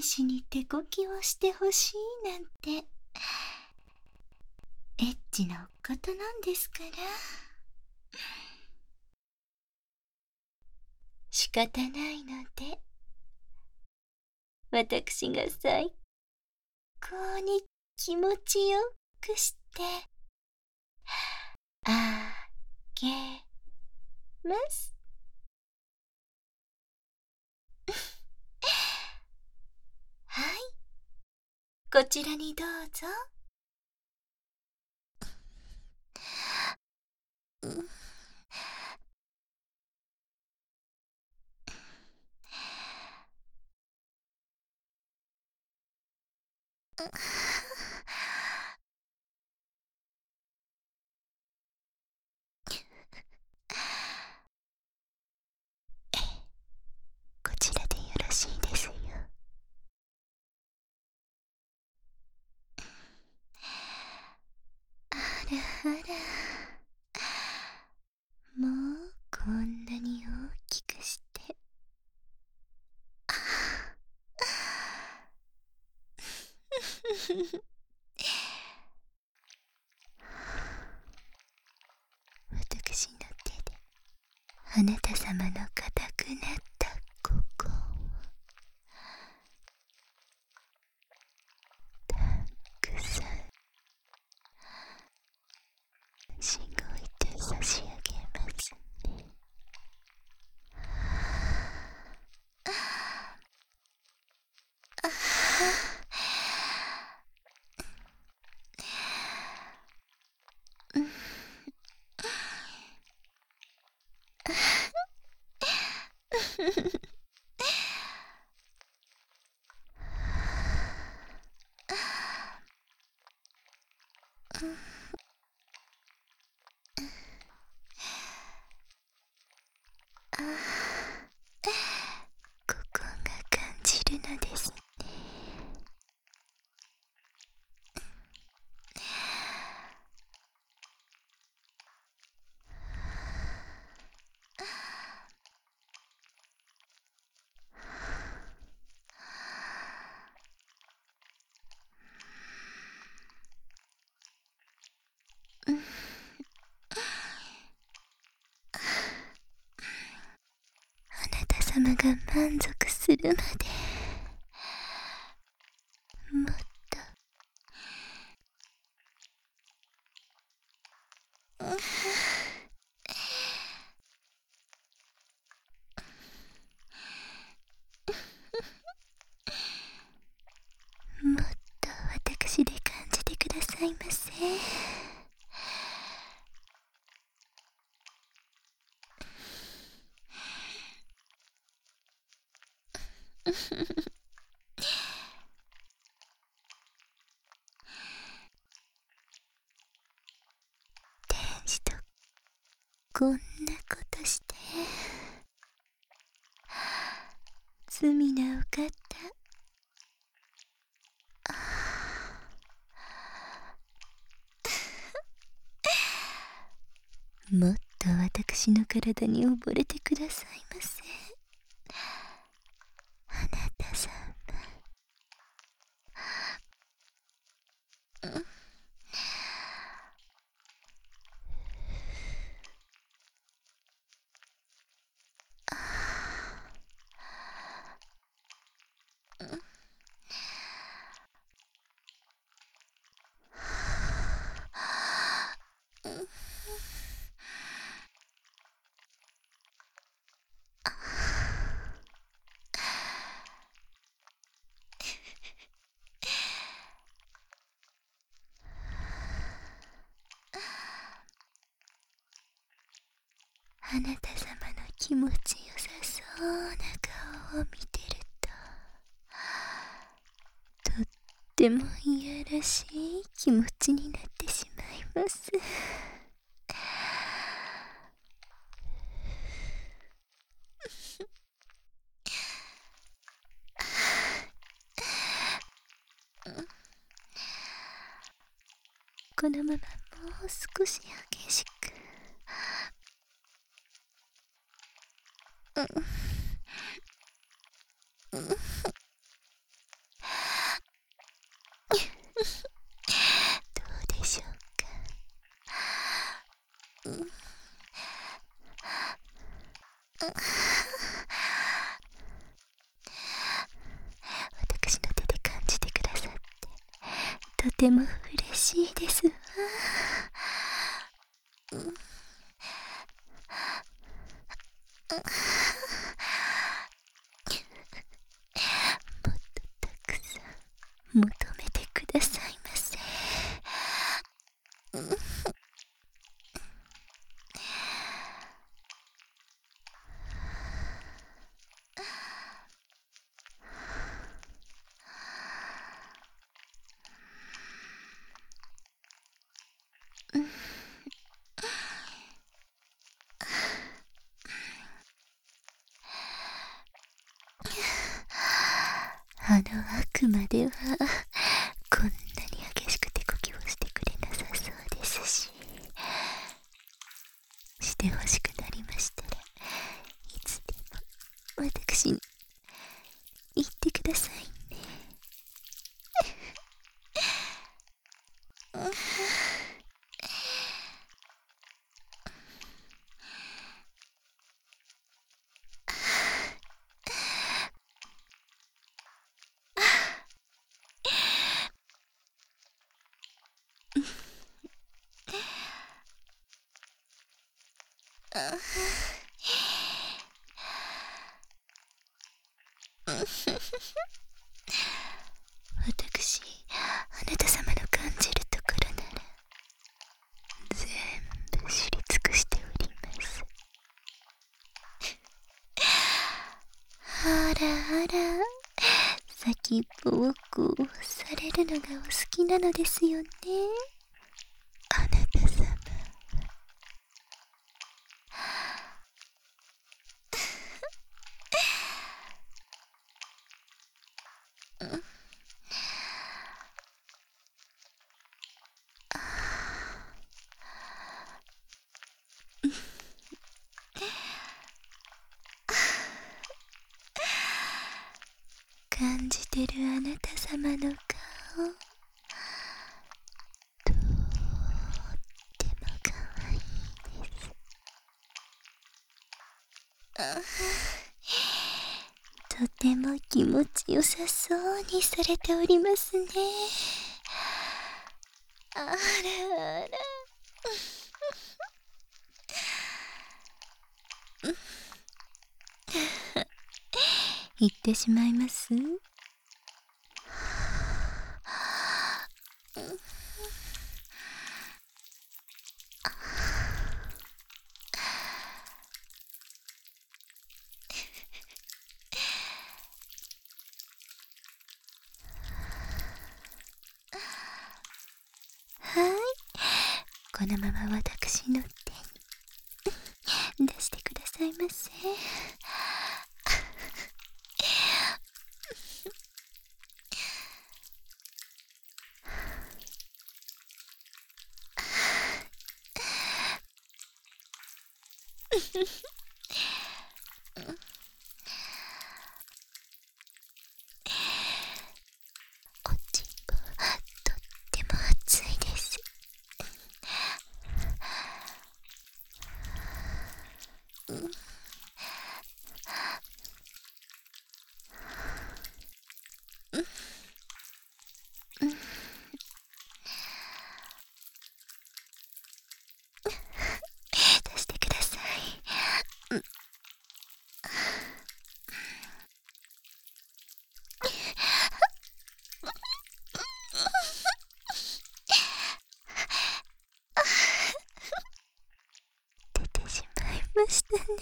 士に手こきをしてほしいなんて、エッチなお方なんですから。仕方ないので、私が最高に気持ちよくしてあげます。はい、こちらにどうぞ。こちらでよろしいですよ。あらあら、もうこんなに大きくして。私の手であなた様の硬くなったここをたくさんしごいて差し上げますね。ここが感じるのですね。あなた様が満足するまでもっともっと私で感じてくださいませ。天使とこんなことして罪なお方。もっと私の体に溺れてくださいませ。あなた様。あなた様の気持ちよさそうな顔を見てると、とってもいやらしい気持ちになってしまいます。このままもう少し激しく。 私の手で感じてくださってとても嬉しいですわ。もっとたくさん求めてくださいませ。あの悪魔ではこんなに激しく手こきをしてくれなさそうですし、してほしくなりましたらいつでも私に言ってくださいね。私、あなた様の感じるところなら全部知り尽くしております。あらあら、先っぽをこうされるのがお好きなのですよね、あなた様。感じてるあなた様の顔、とってもかわいいです。とても気持ちよさそうにされておりますね。あらあら。言ってしまいます。はい、このまま私の手に出してくださいませ。おちんぽとっても熱いです。出してください。出てしまいましたね。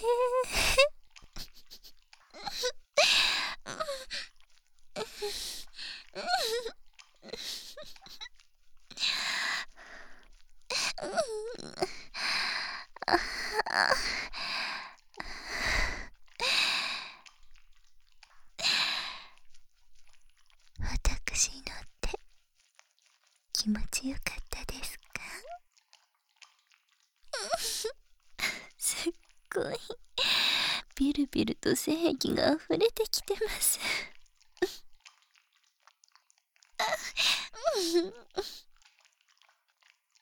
私の手、気持ちよかったですか？すっごいビルビルと精液が溢れてきてます。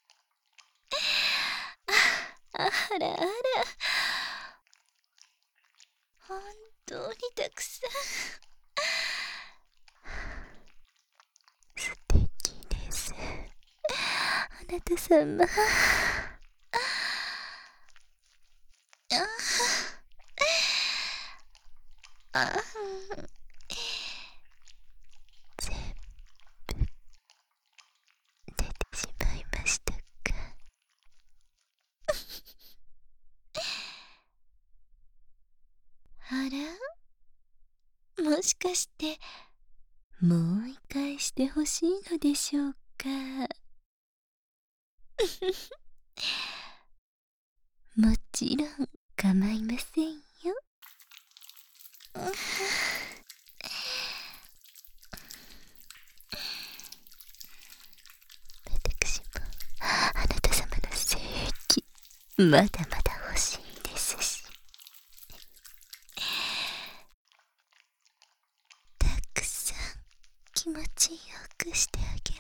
あらあら、 本当にたくさん。素敵です、あなた様。ああ、全部出てしまいましたか。あら、もしかしてもう一回してほしいのでしょうか。もちろん構いませんよ。私もあなた様の精液まだまだ欲しいですし、たくさん気持ちよくしてあげ